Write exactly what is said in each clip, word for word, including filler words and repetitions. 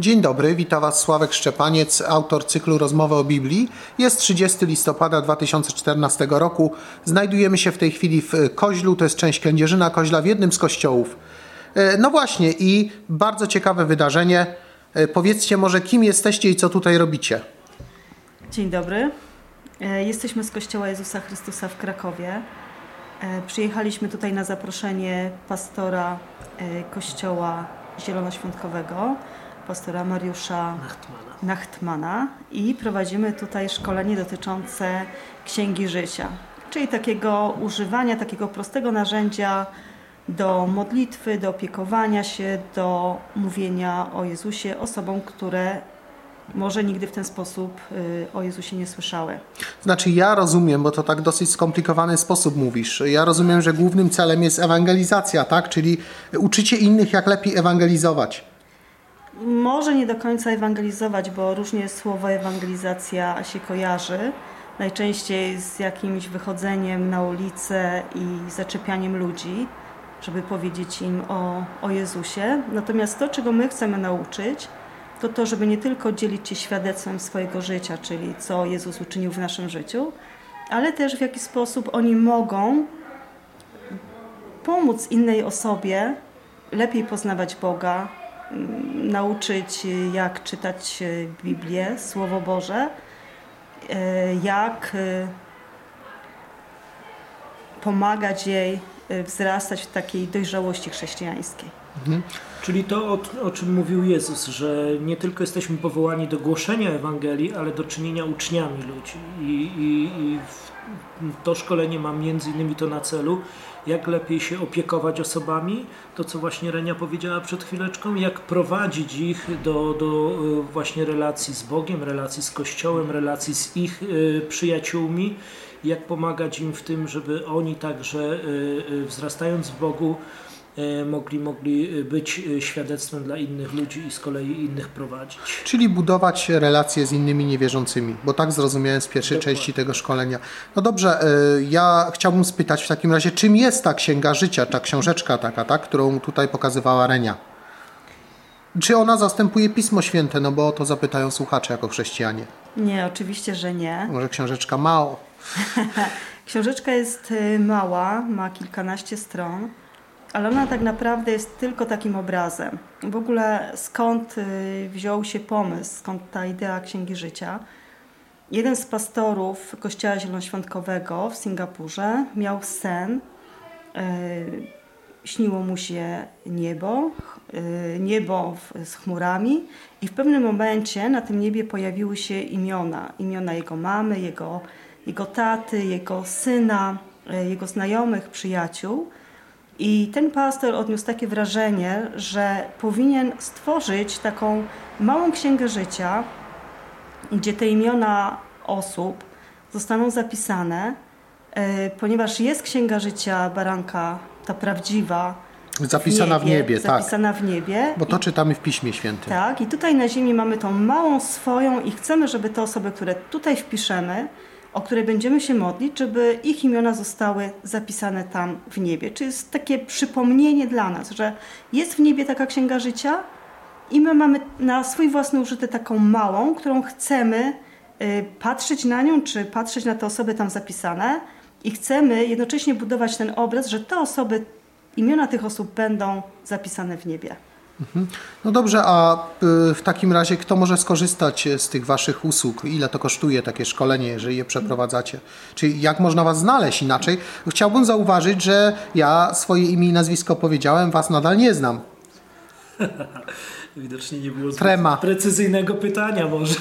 Dzień dobry, witam Was Sławek Szczepaniec, autor cyklu Rozmowy o Biblii. Jest trzydziestego listopada dwa tysiące czternastego roku. Znajdujemy się w tej chwili w Koźlu, to jest część Kędzierzyna Koźla, w jednym z kościołów. No właśnie i bardzo ciekawe wydarzenie. Powiedzcie może, kim jesteście i co tutaj robicie? Dzień dobry. Jesteśmy z Kościoła Jezusa Chrystusa w Krakowie. Przyjechaliśmy tutaj na zaproszenie pastora Kościoła Zielonoświątkowego, pastora Mariusza Nachtmana. Nachtmana i prowadzimy tutaj szkolenie dotyczące Księgi Życia, czyli takiego używania takiego prostego narzędzia do modlitwy, do opiekowania się, do mówienia o Jezusie osobom, które może nigdy w ten sposób o Jezusie nie słyszały. Znaczy ja rozumiem, bo to tak dosyć skomplikowany sposób mówisz. Ja rozumiem, że głównym celem jest ewangelizacja, tak? Czyli uczycie innych, jak lepiej ewangelizować. Może nie do końca ewangelizować, bo różnie słowo ewangelizacja się kojarzy. Najczęściej z jakimś wychodzeniem na ulicę i zaczepianiem ludzi, żeby powiedzieć im o, o Jezusie. Natomiast to, czego my chcemy nauczyć, to to, żeby nie tylko dzielić się świadectwem swojego życia, czyli co Jezus uczynił w naszym życiu, ale też w jaki sposób oni mogą pomóc innej osobie lepiej poznawać Boga, nauczyć, jak czytać Biblię, Słowo Boże, jak pomagać jej wzrastać w takiej dojrzałości chrześcijańskiej. Mhm. Czyli to, o, o czym mówił Jezus, że nie tylko jesteśmy powołani do głoszenia Ewangelii, ale do czynienia uczniami ludzi. I, i, i to szkolenie ma między innymi to na celu, jak lepiej się opiekować osobami, to co właśnie Renia powiedziała przed chwileczką, jak prowadzić ich do, do właśnie relacji z Bogiem, relacji z Kościołem, relacji z ich y, przyjaciółmi, jak pomagać im w tym, żeby oni także y, y, wzrastając w Bogu Mogli, mogli być świadectwem dla innych ludzi i z kolei innych prowadzić. Czyli budować relacje z innymi niewierzącymi, bo tak zrozumiałem z pierwszej Dokładnie. części tego szkolenia. No dobrze, ja chciałbym spytać w takim razie, czym jest ta Księga Życia, ta książeczka taka, tak, którą tutaj pokazywała Renia? Czy ona zastępuje Pismo Święte? No bo o to zapytają słuchacze jako chrześcijanie. Nie, oczywiście, że nie. Może książeczka mało? Książeczka jest mała, ma kilkanaście stron. Ale ona tak naprawdę jest tylko takim obrazem. W ogóle skąd wziął się pomysł, skąd ta idea Księgi Życia? Jeden z pastorów Kościoła Zielonoświątkowego w Singapurze miał sen, yy, śniło mu się niebo, yy, niebo w, z chmurami i w pewnym momencie na tym niebie pojawiły się imiona. Imiona jego mamy, jego, jego taty, jego syna, yy, jego znajomych, przyjaciół. I ten pastor odniósł takie wrażenie, że powinien stworzyć taką małą księgę życia, gdzie te imiona osób zostaną zapisane, ponieważ jest księga życia baranka, ta prawdziwa, zapisana w niebie, w niebie zapisana tak. w niebie. Bo to czytamy w Piśmie Świętym. Tak, i tutaj na ziemi mamy tą małą swoją i chcemy, żeby te osoby, które tutaj wpiszemy, o które będziemy się modlić, żeby ich imiona zostały zapisane tam w niebie. Czyli jest takie przypomnienie dla nas, że jest w niebie taka Księga Życia i my mamy na swój własny użytek taką małą, którą chcemy y, patrzeć na nią, czy patrzeć na te osoby tam zapisane i chcemy jednocześnie budować ten obraz, że te osoby, imiona tych osób będą zapisane w niebie. No dobrze, a w takim razie kto może skorzystać z tych waszych usług? Ile to kosztuje takie szkolenie, jeżeli je przeprowadzacie? Czyli jak można was znaleźć inaczej? Chciałbym zauważyć, że ja swoje imię i nazwisko powiedziałem, was nadal nie znam. Widocznie nie było Trema. precyzyjnego pytania może.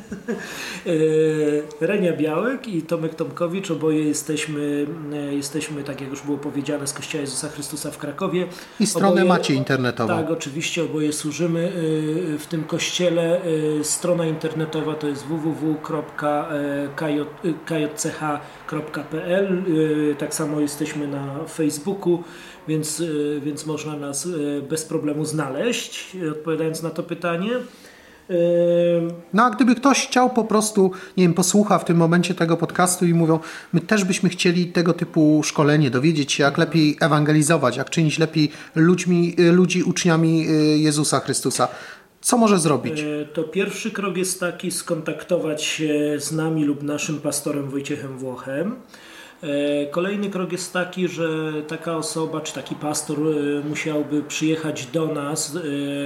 Renia Białek i Tomek Tomkowicz, oboje jesteśmy, jesteśmy, tak jak już było powiedziane, z Kościoła Jezusa Chrystusa w Krakowie. I stronę oboje, macie internetową. Tak, oczywiście, oboje służymy w tym kościele. Strona internetowa to jest w w w kropka k j c h kropka p l. Tak samo jesteśmy na Facebooku, więc, więc można nas bez problemu znaleźć, odpowiadając na to pytanie. No a gdyby ktoś chciał po prostu, nie wiem, posłucha w tym momencie tego podcastu i mówią, my też byśmy chcieli tego typu szkolenie, dowiedzieć się, jak lepiej ewangelizować, jak czynić lepiej ludźmi, ludzi uczniami Jezusa Chrystusa. Co może zrobić? To pierwszy krok jest taki, skontaktować się z nami lub naszym pastorem Wojciechem Włochem. Kolejny krok jest taki, że taka osoba czy taki pastor musiałby przyjechać do nas,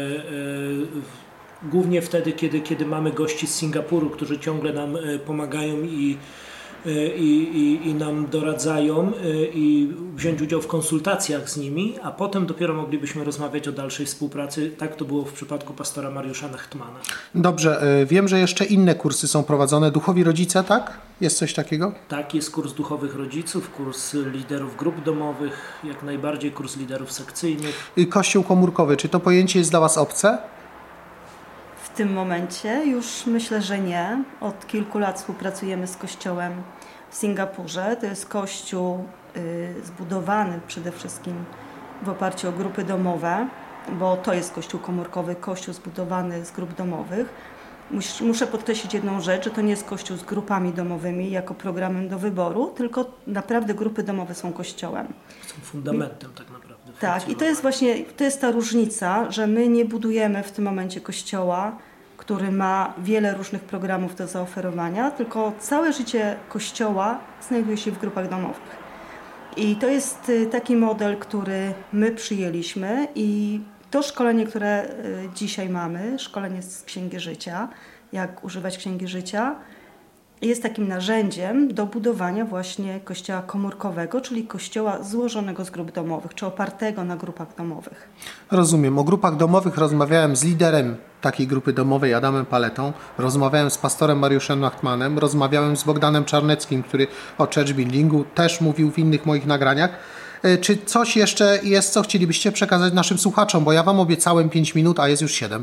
głównie wtedy, kiedy, kiedy mamy gości z Singapuru, którzy ciągle nam pomagają i I, i, i nam doradzają i wziąć udział w konsultacjach z nimi, a potem dopiero moglibyśmy rozmawiać o dalszej współpracy. Tak to było w przypadku pastora Mariusza Nachtmana. Dobrze, wiem, że jeszcze inne kursy są prowadzone. Duchowi rodzice, tak? Jest coś takiego? Tak, jest kurs duchowych rodziców, kurs liderów grup domowych, jak najbardziej kurs liderów sekcyjnych. Kościół komórkowy, czy to pojęcie jest dla Was obce? W tym momencie już myślę, że nie. Od kilku lat współpracujemy z kościołem w Singapurze. To jest kościół y, zbudowany przede wszystkim w oparciu o grupy domowe, bo to jest kościół komórkowy, kościół zbudowany z grup domowych. Mus, muszę podkreślić jedną rzecz, że to nie jest kościół z grupami domowymi jako programem do wyboru, tylko naprawdę grupy domowe są kościołem. Są fundamentem tak naprawdę. Tak, i to jest właśnie to jest ta różnica, że my nie budujemy w tym momencie kościoła, który ma wiele różnych programów do zaoferowania, tylko całe życie kościoła znajduje się w grupach domowych. I to jest taki model, który my przyjęliśmy i to szkolenie, które dzisiaj mamy, szkolenie z Księgi Życia, jak używać Księgi Życia, jest takim narzędziem do budowania właśnie kościoła komórkowego, czyli kościoła złożonego z grup domowych, czy opartego na grupach domowych. Rozumiem. O grupach domowych rozmawiałem z liderem takiej grupy domowej, Adamem Paletą, rozmawiałem z pastorem Mariuszem Nachtmanem, rozmawiałem z Bogdanem Czarneckim, który o church buildingu też mówił w innych moich nagraniach. Czy coś jeszcze jest, co chcielibyście przekazać naszym słuchaczom? Bo ja Wam obiecałem pięć minut, a jest już siedem.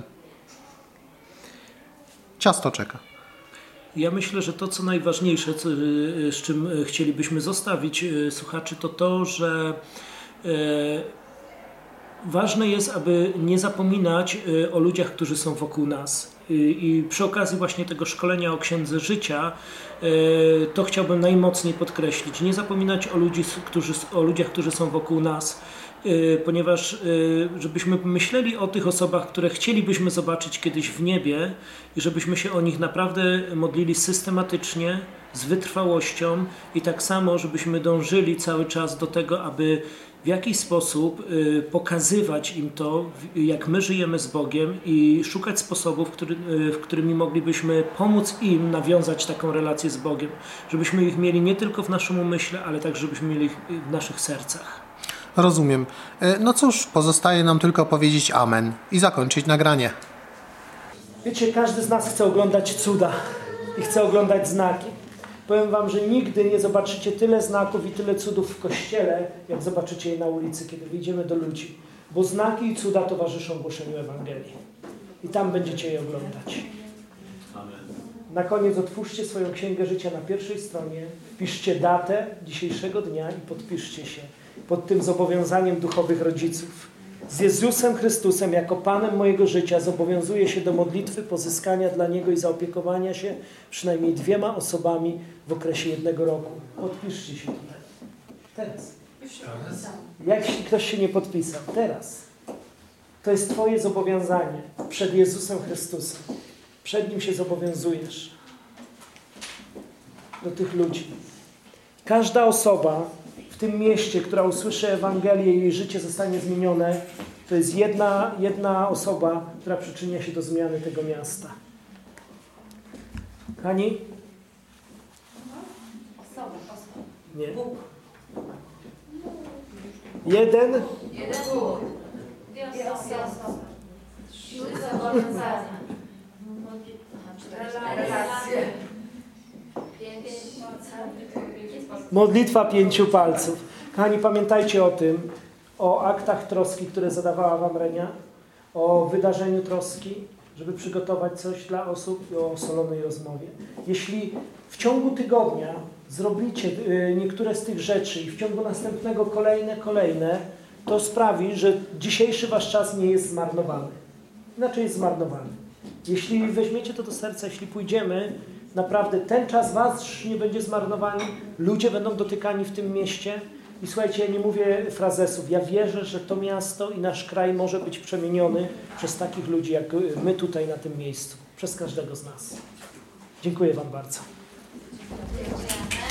Ciasto czeka. Ja myślę, że to, co najważniejsze, co, z czym chcielibyśmy zostawić słuchaczy, to to, że e, ważne jest, aby nie zapominać o ludziach, którzy są wokół nas. I, i przy okazji właśnie tego szkolenia o Księdze Życia, e, to chciałbym najmocniej podkreślić. Nie zapominać o, ludzi, którzy, o ludziach, którzy są wokół nas. Ponieważ żebyśmy myśleli o tych osobach, które chcielibyśmy zobaczyć kiedyś w niebie i żebyśmy się o nich naprawdę modlili systematycznie, z wytrwałością i tak samo, żebyśmy dążyli cały czas do tego, aby w jakiś sposób pokazywać im to, jak my żyjemy z Bogiem i szukać sposobów, który, w którymi moglibyśmy pomóc im nawiązać taką relację z Bogiem. Żebyśmy ich mieli nie tylko w naszym umyśle, ale także żebyśmy mieli ich w naszych sercach. Rozumiem. No cóż, pozostaje nam tylko powiedzieć amen i zakończyć nagranie. Wiecie, każdy z nas chce oglądać cuda i chce oglądać znaki. Powiem Wam, że nigdy nie zobaczycie tyle znaków i tyle cudów w Kościele, jak zobaczycie je na ulicy, kiedy wyjdziemy do ludzi. Bo znaki i cuda towarzyszą głoszeniu Ewangelii. I tam będziecie je oglądać. Na koniec otwórzcie swoją Księgę Życia na pierwszej stronie, wpiszcie datę dzisiejszego dnia i podpiszcie się pod tym zobowiązaniem duchowych rodziców. Z Jezusem Chrystusem jako Panem mojego życia zobowiązuję się do modlitwy pozyskania dla Niego i zaopiekowania się przynajmniej dwiema osobami w okresie jednego roku. Podpiszcie się tutaj. Teraz. Jak ktoś się nie podpisał? Teraz. To jest Twoje zobowiązanie przed Jezusem Chrystusem. Przed Nim się zobowiązujesz do tych ludzi. Każda osoba w tym mieście, która usłyszy Ewangelię i jej życie zostanie zmienione, to jest jedna, jedna osoba, która przyczynia się do zmiany tego miasta. Hani? Osoba, osoba. Nie. Bóg. Jeden? Jeden Bóg. Dwie osoby. Trzy zobowiązania. Relacje. Pięć. Modlitwa pięciu palców. Kochani, pamiętajcie o tym, o aktach troski, które zadawała Wam Renia, o wydarzeniu troski, żeby przygotować coś dla osób i o solonej rozmowie. Jeśli w ciągu tygodnia zrobicie niektóre z tych rzeczy i w ciągu następnego kolejne, kolejne, to sprawi, że dzisiejszy Wasz czas nie jest zmarnowany. Inaczej jest zmarnowany. Jeśli weźmiecie to do serca, jeśli pójdziemy, naprawdę ten czas Wasz nie będzie zmarnowany, ludzie będą dotykani w tym mieście I słuchajcie, ja nie mówię frazesów. Ja wierzę, że to miasto i nasz kraj może być przemieniony przez takich ludzi, jak my tutaj na tym miejscu. Przez każdego z nas. Dziękuję wam bardzo. Dziękuję.